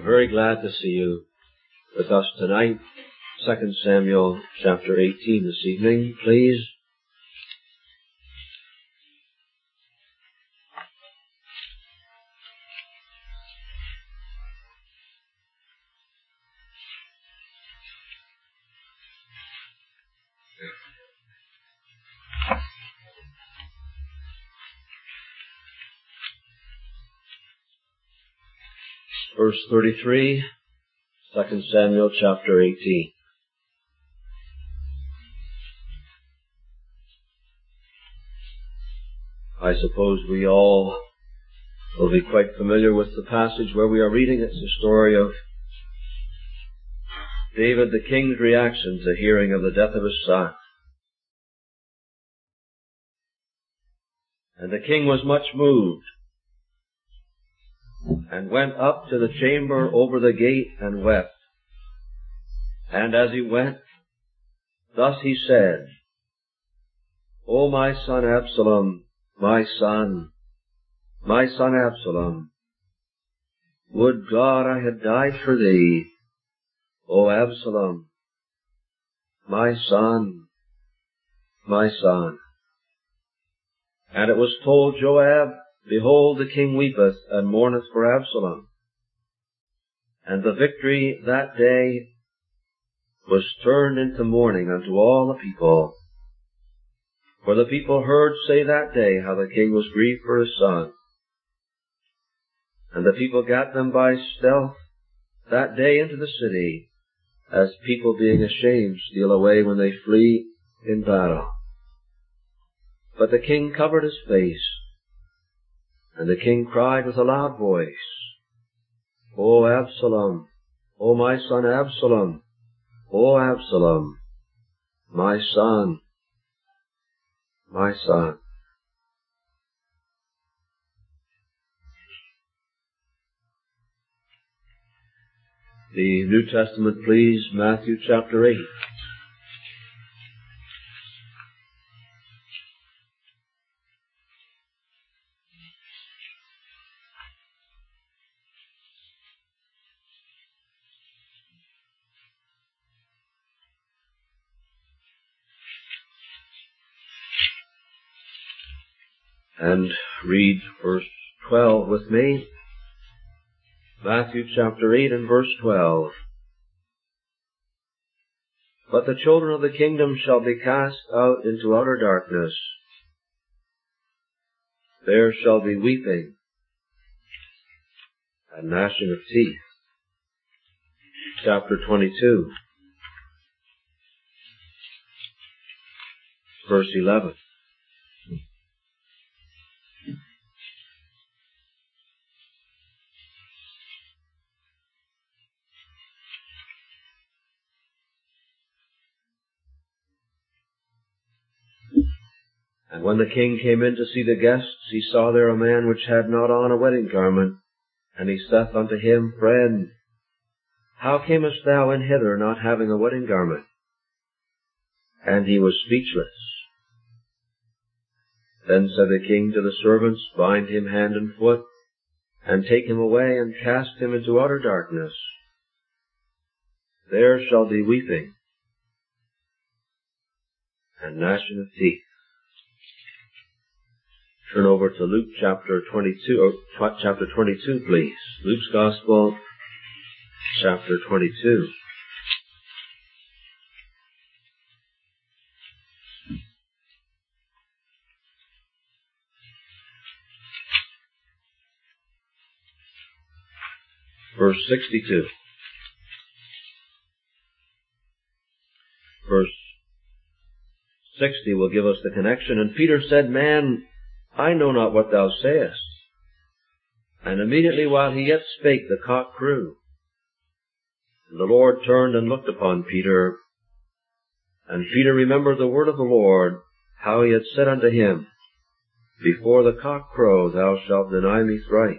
very glad to see you with us tonight. 2 Samuel chapter 18 this evening, please. Verse 33, 2 Samuel chapter 18. I suppose we all will be quite familiar with the passage where we are reading. It's the story of David the king's reaction to hearing of the death of his son. And the king was much moved, and went up to the chamber over the gate and wept. And as he went, thus he said, O my son Absalom, my son Absalom, would God I had died for thee, O Absalom, my son, my son. And it was told Joab, Behold, the king weepeth and mourneth for Absalom. And the victory that day was turned into mourning unto all the people. For the people heard say that day how the king was grieved for his son. And the people gat them by stealth that day into the city, as people being ashamed steal away when they flee in battle. But the king covered his face, and the king cried with a loud voice, O Absalom, O my son Absalom, O Absalom, my son, my son. The New Testament, please, Matthew chapter 8. And read verse 12 with me. Matthew chapter 8 and verse 12. But the children of the kingdom shall be cast out into outer darkness. There shall be weeping and gnashing of teeth. Chapter 22, verse 11. And when the king came in to see the guests, he saw there a man which had not on a wedding garment. And he saith unto him, Friend, how camest thou in hither, not having a wedding garment? And he was speechless. Then said the king to the servants, Bind him hand and foot, and take him away, and cast him into outer darkness. There shall be weeping and gnashing of teeth. Turn over to Luke chapter 22, please. Luke's Gospel, chapter 22. Verse 62. Verse 60 will give us the connection. And Peter said, Man, I know not what thou sayest. And immediately while he yet spake, the cock crew. And the Lord turned and looked upon Peter. And Peter remembered the word of the Lord, how he had said unto him, Before the cock crow, thou shalt deny me thrice.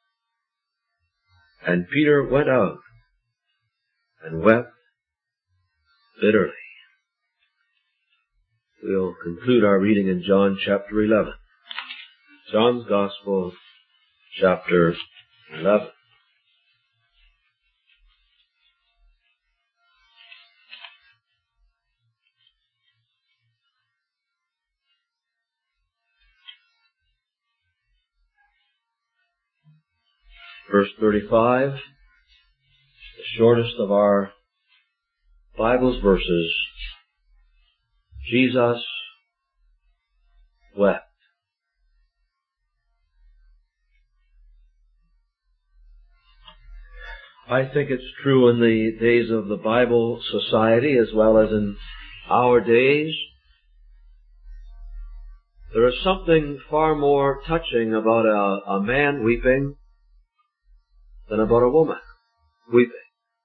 And Peter went out and wept bitterly. We'll conclude our reading in John chapter 11. John's Gospel, chapter 11. Verse 35, the shortest of our Bible's verses. Jesus wept. I think it's true in the days of the Bible Society as well as in our days. There is something far more touching about a man weeping than about a woman weeping.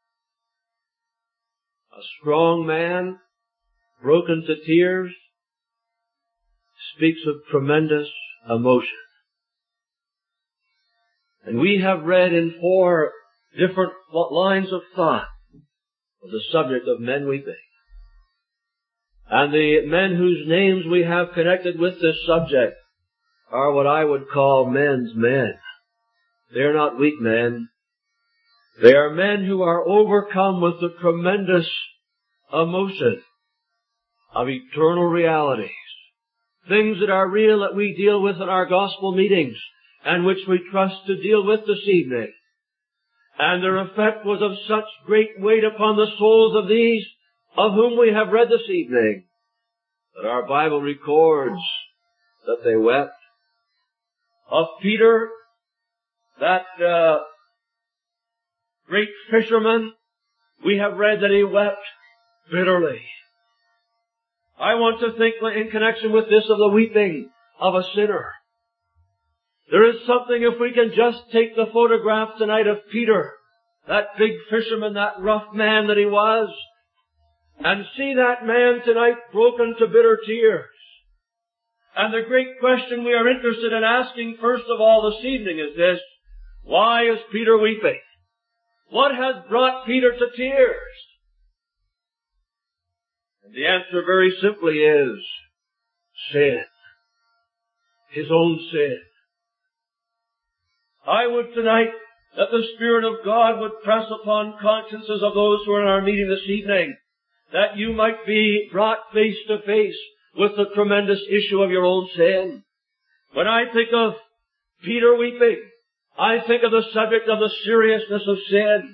A strong man, broken to tears, speaks of tremendous emotion. And we have read in 4 different lines of thought of the subject of men weeping. And the men whose names we have connected with this subject are what I would call men's men. They are not weak men. They are men who are overcome with the tremendous emotion of eternal realities. Things that are real that we deal with in our gospel meetings and which we trust to deal with this evening. And their effect was of such great weight upon the souls of these of whom we have read this evening that our Bible records that they wept. Of Peter, that great fisherman, we have read that he wept bitterly. I want to think in connection with this of the weeping of a sinner. There is something, if we can just take the photograph tonight of Peter, that big fisherman, that rough man that he was, and see that man tonight broken to bitter tears. And the great question we are interested in asking first of all this evening is this: why is Peter weeping? What has brought Peter to tears? And the answer very simply is sin. His own sin. I would tonight that the Spirit of God would press upon consciences of those who are in our meeting this evening, that you might be brought face to face with the tremendous issue of your own sin. When I think of Peter weeping, I think of the subject of the seriousness of sin.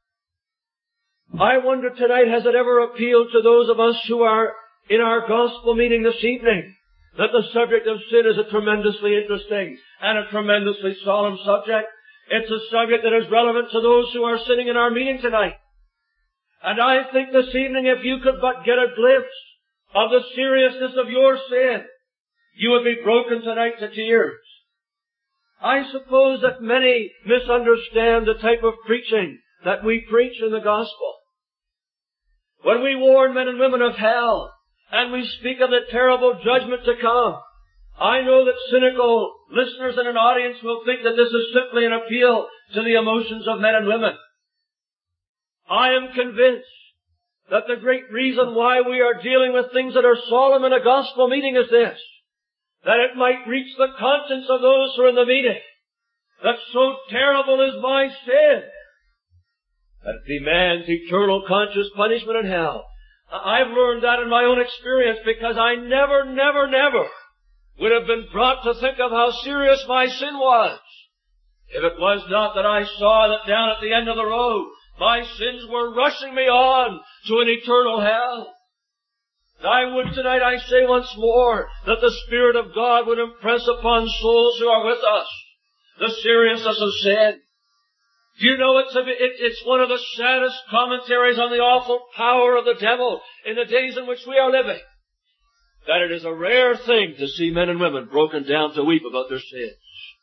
I wonder tonight, has it ever appealed to those of us who are in our gospel meeting this evening, that the subject of sin is a tremendously interesting and a tremendously solemn subject? It's a subject that is relevant to those who are sitting in our meeting tonight. And I think this evening, if you could but get a glimpse of the seriousness of your sin, you would be broken tonight to tears. I suppose that many misunderstand the type of preaching that we preach in the gospel. When we warn men and women of hell, and we speak of the terrible judgment to come, I know that cynical listeners in an audience will think that this is simply an appeal to the emotions of men and women. I am convinced that the great reason why we are dealing with things that are solemn in a gospel meeting is this: that it might reach the conscience of those who are in the meeting, that so terrible is my sin, that it demands eternal conscious punishment in hell. I've learned that in my own experience, because I never would have been brought to think of how serious my sin was if it was not that I saw that down at the end of the road my sins were rushing me on to an eternal hell. And I would tonight, I say once more, that the Spirit of God would impress upon souls who are with us the seriousness of sin. Do you know it's one of the saddest commentaries on the awful power of the devil in the days in which we are living, that it is a rare thing to see men and women broken down to weep about their sins.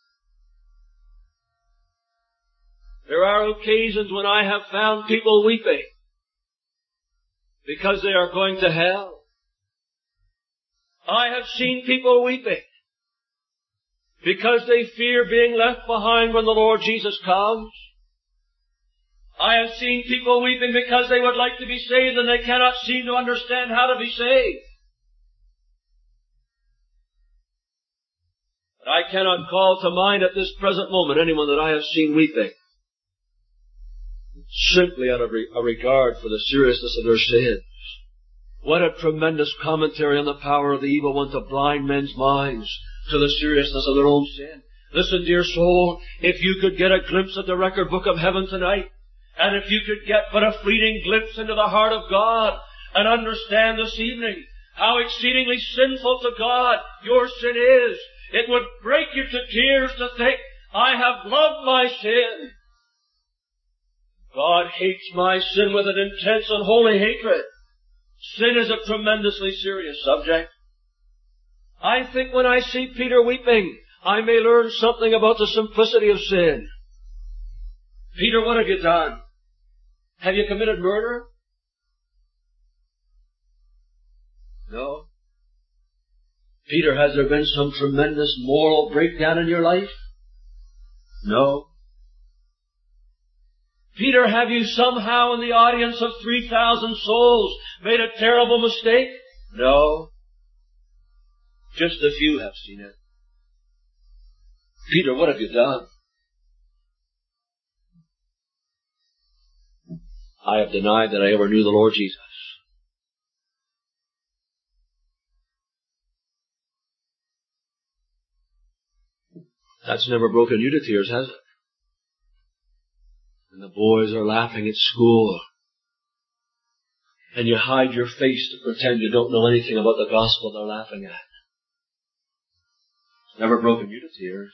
There are occasions when I have found people weeping because they are going to hell. I have seen people weeping because they fear being left behind when the Lord Jesus comes. I have seen people weeping because they would like to be saved and they cannot seem to understand how to be saved. But I cannot call to mind at this present moment anyone that I have seen weeping simply out of a regard for the seriousness of their sins. What a tremendous commentary on the power of the evil one to blind men's minds to the seriousness of their own sin. Listen, dear soul, if you could get a glimpse at the record book of heaven tonight, and if you could get but a fleeting glimpse into the heart of God, and understand this evening how exceedingly sinful to God your sin is, it would break you to tears to think, I have loved my sin. God hates my sin with an intense and holy hatred. Sin is a tremendously serious subject. I think when I see Peter weeping, I may learn something about the simplicity of sin. Peter, what have you done? Have you committed murder? No. Peter, has there been some tremendous moral breakdown in your life? No. Peter, have you somehow in the audience of 3,000 souls made a terrible mistake? No. Just a few have seen it. Peter, what have you done? I have denied that I ever knew the Lord Jesus. That's never broken you to tears, has it? And the boys are laughing at school, and you hide your face to pretend you don't know anything about the gospel they're laughing at. It's never broken you to tears.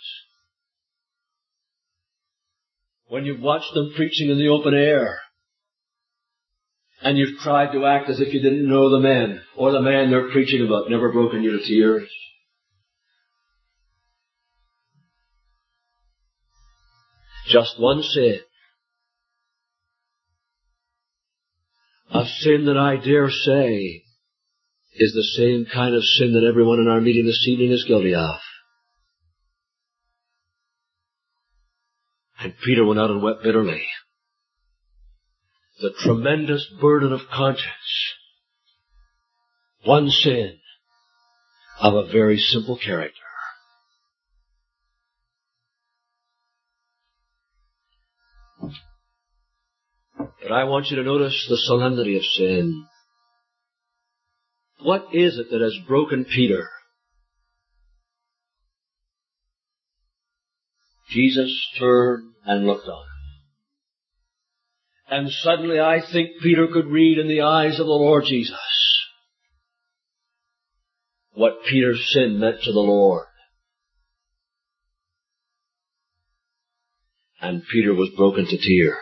When you've watched them preaching in the open air, and you've tried to act as if you didn't know the men, or the man they're preaching about, never broken you to tears. Just one sin. A sin that I dare say is the same kind of sin that everyone in our meeting this evening is guilty of. And Peter went out and wept bitterly. The tremendous burden of conscience. One sin of a very simple character. But I want you to notice the solemnity of sin. What is it that has broken Peter? Jesus turned and looked on him. And suddenly I think Peter could read in the eyes of the Lord Jesus what Peter's sin meant to the Lord. And Peter was broken to tears.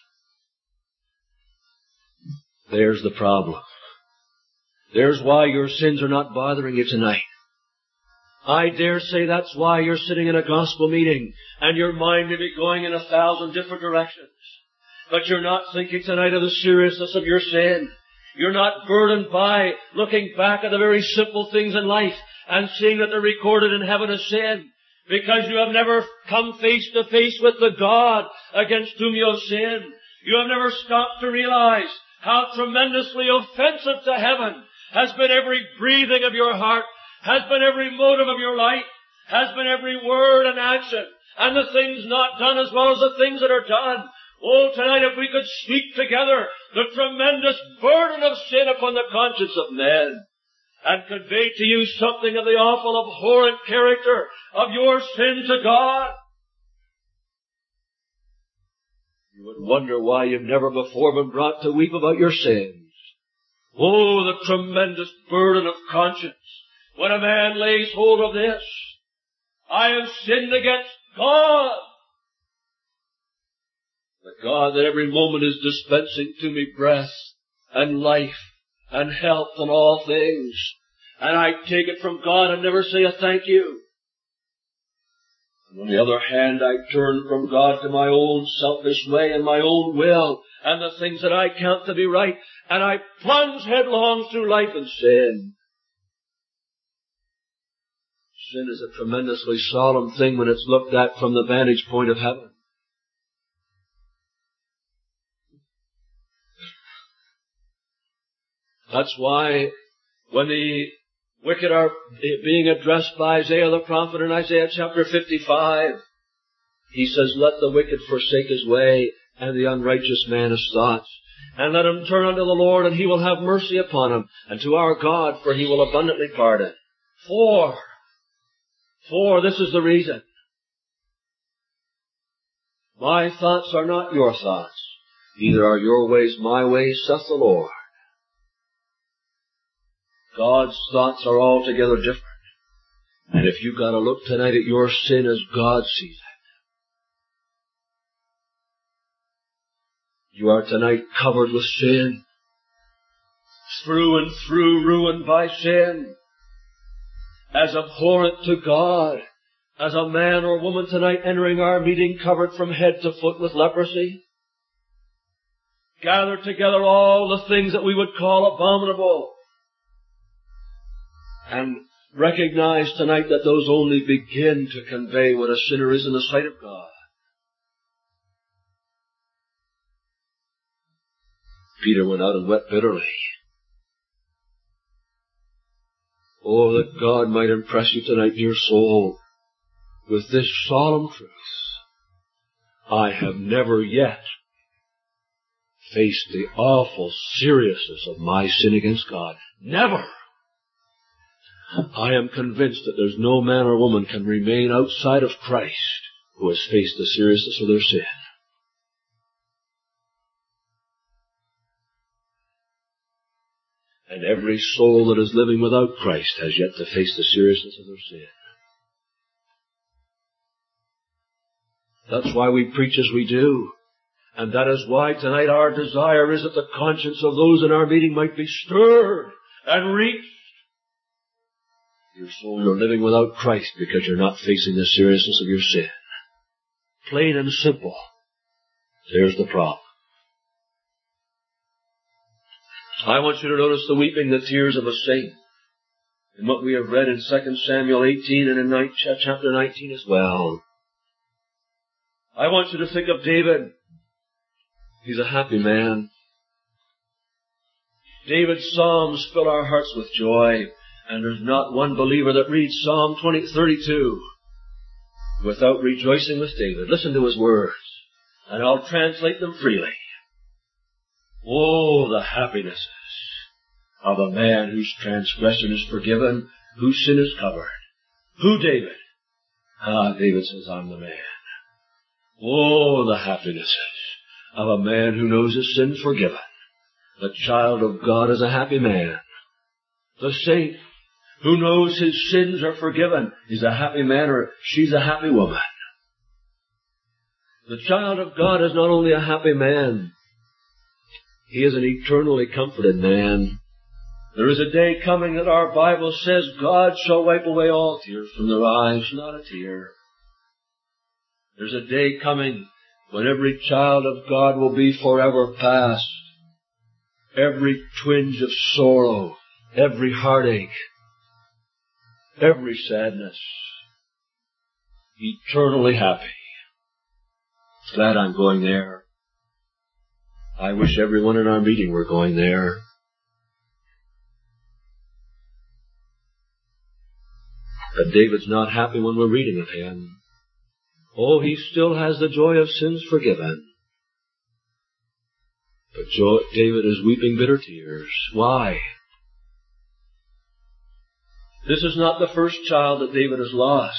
There's the problem. There's why your sins are not bothering you tonight. I dare say that's why you're sitting in a gospel meeting and your mind may be going in 1,000 different directions. But you're not thinking tonight of the seriousness of your sin. You're not burdened by looking back at the very simple things in life and seeing that they're recorded in heaven as sin, because you have never come face to face with the God against whom you have sinned. You have never stopped to realize how tremendously offensive to heaven has been every breathing of your heart, has been every motive of your life, has been every word and action, and the things not done as well as the things that are done. Oh, tonight if we could sweep together the tremendous burden of sin upon the conscience of men and convey to you something of the awful, abhorrent character of your sin to God, you would wonder why you've never before been brought to weep about your sins. Oh, the tremendous burden of conscience. When a man lays hold of this, I have sinned against God. The God that every moment is dispensing to me breath and life and health and all things. And I take it from God and never say a thank you. On the other hand, I turn from God to my own selfish way and my own will and the things that I count to be right, and I plunge headlong through life in sin. Sin is a tremendously solemn thing when it's looked at from the vantage point of heaven. That's why when the wicked are being addressed by Isaiah the prophet in Isaiah chapter 55, he says, let the wicked forsake his way and the unrighteous man his thoughts, and let him turn unto the Lord, and he will have mercy upon him, and to our God, for he will abundantly pardon. For this is the reason. My thoughts are not your thoughts, neither are your ways my ways, saith the Lord. God's thoughts are altogether different. And if you've got to look tonight at your sin as God sees it, you are tonight covered with sin, through and through ruined by sin, as abhorrent to God as a man or woman tonight entering our meeting covered from head to foot with leprosy. Gather together all the things that we would call abominable, and recognize tonight that those only begin to convey what a sinner is in the sight of God. Peter went out and wept bitterly. Oh, that God might impress you tonight, dear soul, with this solemn truth. I have never yet faced the awful seriousness of my sin against God. Never! I am convinced that there's no man or woman can remain outside of Christ who has faced the seriousness of their sin. And every soul that is living without Christ has yet to face the seriousness of their sin. That's why we preach as we do. And that is why tonight our desire is that the conscience of those in our meeting might be stirred and reached. Your soul, you're living without Christ because you're not facing the seriousness of your sin. Plain and simple. There's the problem. I want you to notice the weeping, the tears of a saint, in what we have read in 2 Samuel 18 and in chapter 19 as well. I want you to think of David. He's a happy man. David's psalms fill our hearts with joy, and there's not one believer that reads Psalm 32 without rejoicing with David. Listen to his words, and I'll translate them freely. Oh, the happinesses of a man whose transgression is forgiven, whose sin is covered. Who, David? David says, I'm the man. Oh, the happinesses of a man who knows his sins forgiven. The child of God is a happy man. The saint who knows his sins are forgiven is a happy man, or she's a happy woman. The child of God is not only a happy man, he is an eternally comforted man. There is a day coming that our Bible says God shall wipe away all tears from their eyes, not a tear. There's a day coming when every child of God will be forever past. Every twinge of sorrow, every heartache, every sadness, eternally happy. Glad I'm going there. I wish everyone in our meeting were going there. But David's not happy when we're reading of him. Oh, he still has the joy of sins forgiven. But David is weeping bitter tears. Why? This is not the first child that David has lost.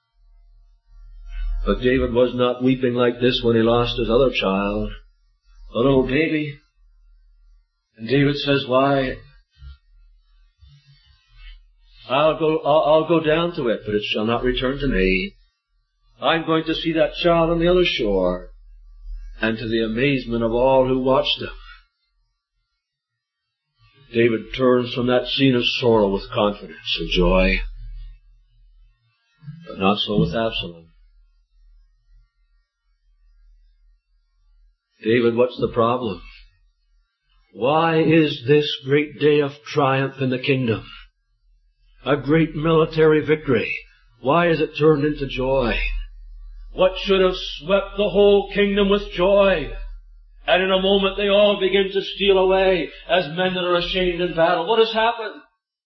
But David was not weeping like this when he lost his other child, a little baby. And David says, why? I'll go down to it, but it shall not return to me. I'm going to see that child on the other shore. And to the amazement of all who watched him, David turns from that scene of sorrow with confidence and joy. But not so with Absalom. David, what's the problem? Why is this great day of triumph in the kingdom, a great military victory, why is it turned into joy? What should have swept the whole kingdom with joy? And in a moment they all begin to steal away as men that are ashamed in battle. What has happened?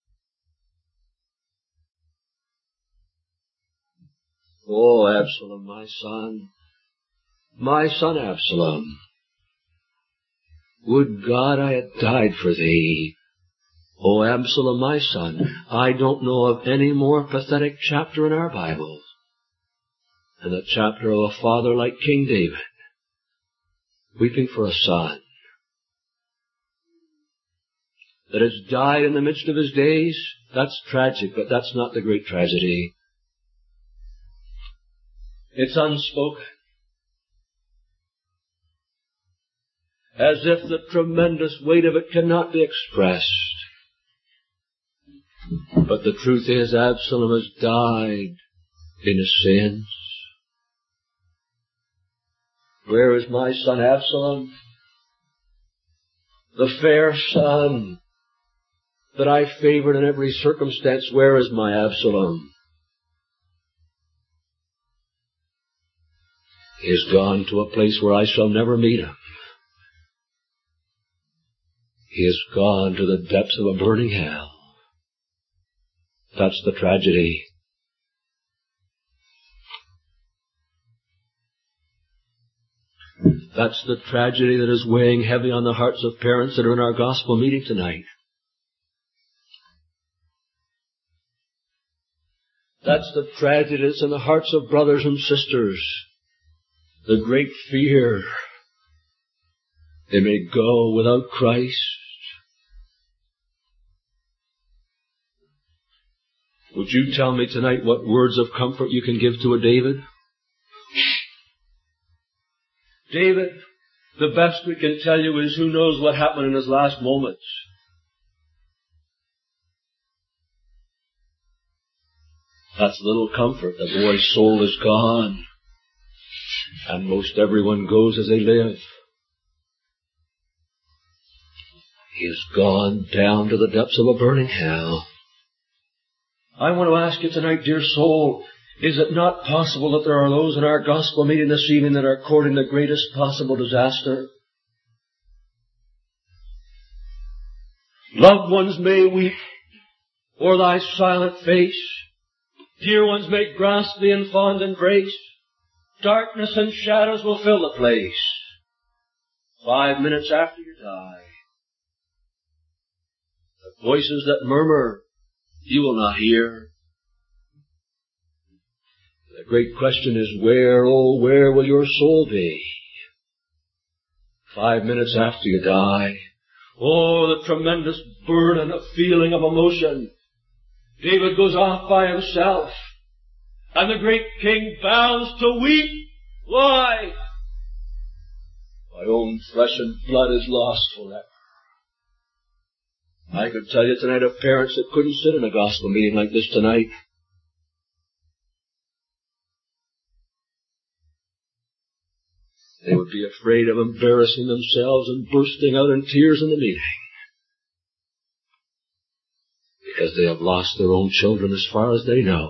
Oh, Absalom, my son Absalom, would God I had died for thee. Oh, Absalom, my son, I don't know of any more pathetic chapter in our Bible in the chapter of a father like King David, weeping for a son that has died in the midst of his days. That's tragic, but that's not the great tragedy. It's unspoken. As if the tremendous weight of it cannot be expressed. But the truth is, Absalom has died in his sins. Where is my son Absalom? The fair son that I favored in every circumstance. Where is my Absalom? He has gone to a place where I shall never meet him. He has gone to the depths of a burning hell. That's the tragedy. That's the tragedy that is weighing heavy on the hearts of parents that are in our gospel meeting tonight. That's the tragedy that's in the hearts of brothers and sisters. The great fear. They may go without Christ. Would you tell me tonight what words of comfort you can give to a David? David, the best we can tell you is who knows what happened in his last moments. That's little comfort. The boy's soul is gone. And most everyone goes as they live. He has gone down to the depths of a burning hell. I want to ask you tonight, dear soul, is it not possible that there are those in our gospel meeting this evening that are courting the greatest possible disaster? Loved ones may weep o'er thy silent face. Dear ones may grasp thee in fond embrace. Darkness and shadows will fill the place. 5 minutes after you die, the voices that murmur, you will not hear. The great question is, where, oh, where will your soul be? 5 minutes after you die. Oh, the tremendous burden of feeling, of emotion. David goes off by himself, and the great king bows to weep. Why? My own flesh and blood is lost forever. I could tell you tonight of parents that couldn't sit in a gospel meeting like this tonight. They would be afraid of embarrassing themselves and bursting out in tears in the meeting. Because they have lost their own children as far as they know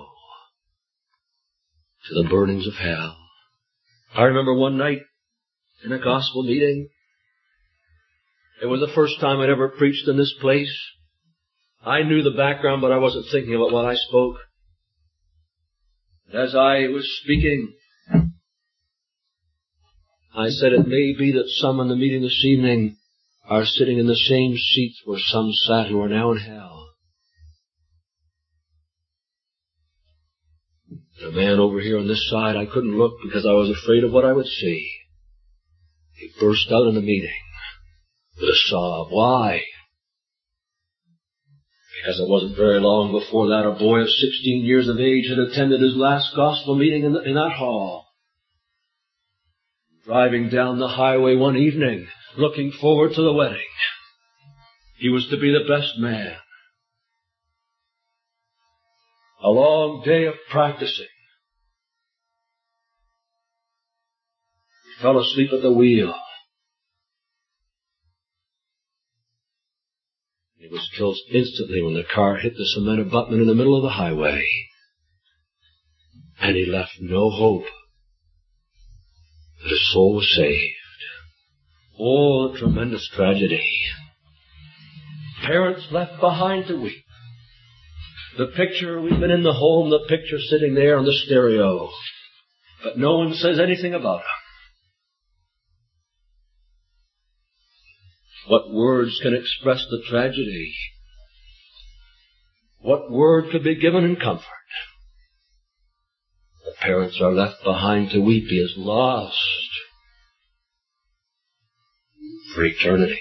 to the burnings of hell. I remember one night in a gospel meeting. It was the first time I'd ever preached in this place. I knew the background, but I wasn't thinking about what I spoke. As I was speaking, I said, it may be that some in the meeting this evening are sitting in the same seats where some sat who are now in hell. The man over here on this side, I couldn't look because I was afraid of what I would see. He burst out in the meeting with a sob. Why? Because it wasn't very long before that a boy of 16 years of age had attended his last gospel meeting in that hall. Driving down the highway one evening, looking forward to the wedding. He was to be the best man. A long day of practicing. He fell asleep at the wheel. He was killed instantly when the car hit the cement abutment in the middle of the highway. And he left no hope that his soul was saved. Oh, the tremendous tragedy. Parents left behind to weep. The picture, we've been in the home, the picture sitting there on the stereo. But no one says anything about him. What words can express the tragedy? What word could be given in comfort? The parents are left behind to weep is lost for eternity.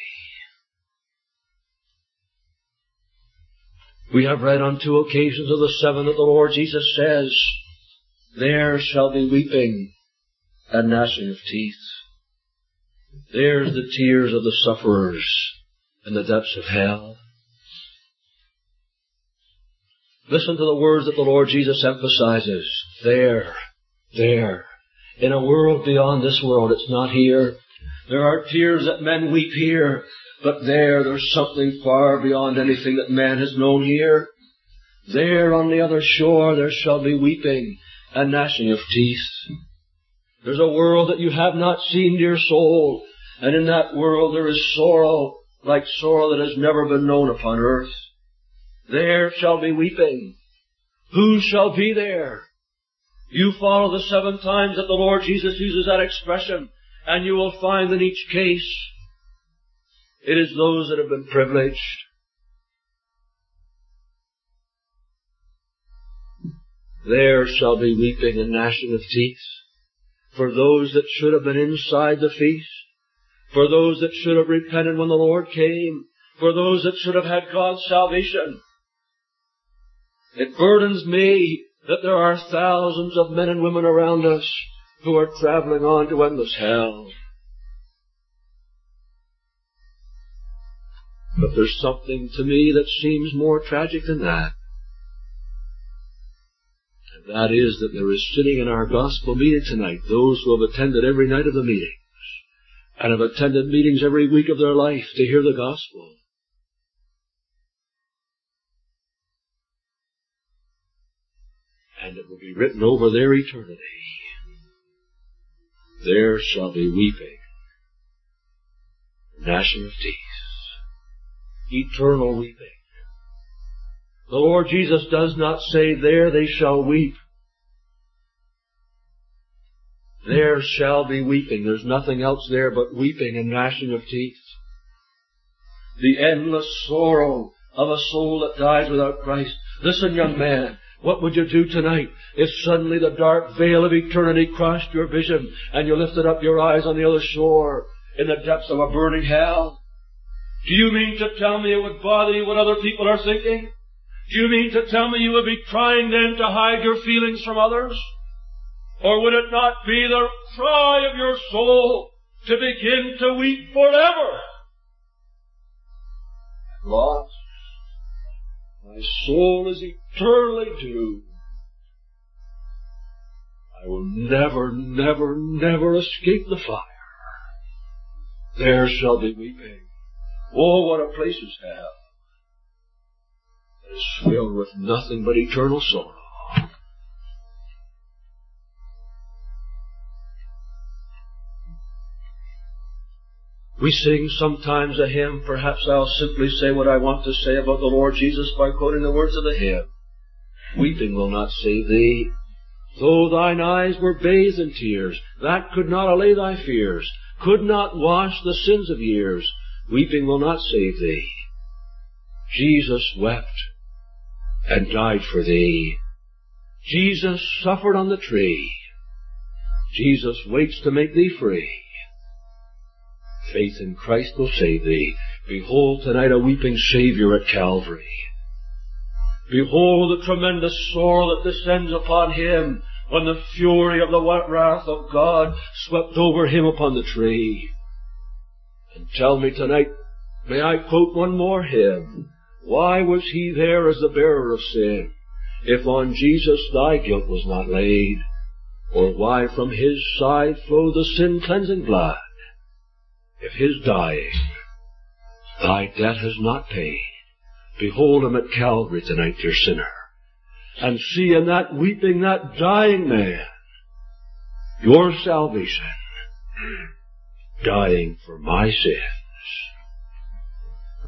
We have read on 2 occasions of the 7 that the Lord Jesus says, there shall be weeping and gnashing of teeth. There's the tears of the sufferers in the depths of hell. Listen to the words that the Lord Jesus emphasizes. There. In a world beyond this world, it's not here. There are tears that men weep here, but there's something far beyond anything that man has known here. There on the other shore there shall be weeping and gnashing of teeth. There's a world that you have not seen, dear soul, and in that world there is sorrow, like sorrow that has never been known upon earth. There shall be weeping. Who shall be there? You follow the 7 times that the Lord Jesus uses that expression, and you will find in each case it is those that have been privileged. There shall be weeping and gnashing of teeth for those that should have been inside the feast, for those that should have repented when the Lord came, for those that should have had God's salvation. It burdens me that there are thousands of men and women around us who are traveling on to endless hell. But there's something to me that seems more tragic than that. And that is that there is sitting in our gospel meeting tonight those who have attended every night of the meetings and have attended meetings every week of their life to hear the gospel. And it will be written over their eternity. There shall be weeping, gnashing of teeth, eternal weeping. The Lord Jesus does not say, there they shall weep. There shall be weeping. There's nothing else there but weeping and gnashing of teeth. The endless sorrow of a soul that dies without Christ. Listen, young man. What would you do tonight if suddenly the dark veil of eternity crossed your vision and you lifted up your eyes on the other shore in the depths of a burning hell? Do you mean to tell me it would bother you what other people are thinking? Do you mean to tell me you would be trying then to hide your feelings from others? Or would it not be the cry of your soul to begin to weep forever? Lost. My soul is eternally doomed. I will never, never, never escape the fire. There shall be weeping. Oh, what a place is hell. It is filled with nothing but eternal sorrow. We sing sometimes a hymn. Perhaps I'll simply say what I want to say about the Lord Jesus by quoting the words of the hymn. Weeping will not save thee. Though thine eyes were bathed in tears, that could not allay thy fears, could not wash the sins of years. Weeping will not save thee. Jesus wept and died for thee. Jesus suffered on the tree. Jesus waits to make thee free. Faith in Christ will save thee. Behold tonight a weeping Savior at Calvary. Behold the tremendous sorrow that descends upon Him when the fury of the wrath of God swept over Him upon the tree. And tell me tonight, may I quote one more hymn? Why was He there as the bearer of sin, if on Jesus thy guilt was not laid? Or why from His side flowed the sin-cleansing blood, if His dying thy debt has not paid? Behold Him at Calvary tonight, dear sinner, and see in that weeping, that dying man, your salvation, dying for my sin.